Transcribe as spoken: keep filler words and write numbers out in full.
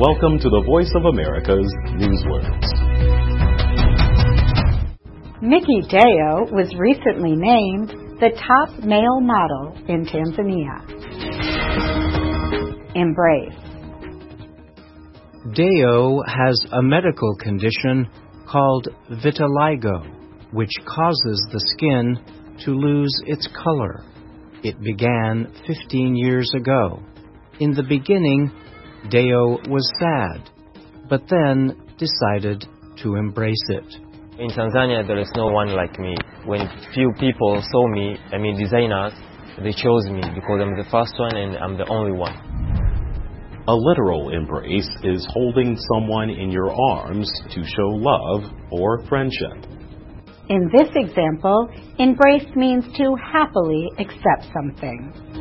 Welcome to the Voice of America's Newswords. Mickey Deo was recently named the top male model in Tanzania. Embrace. Deo has a medical condition called vitiligo, which causes the skin to lose its color. It began fifteen years ago. In the beginning, Deo was sad, but then decided to embrace it. In Tanzania, there is no one like me. When few people saw me, I mean designers, they chose me because I'm the first one and I'm the only one. A literal embrace is holding someone in your arms to show love or friendship. In this example, embrace means to happily accept something.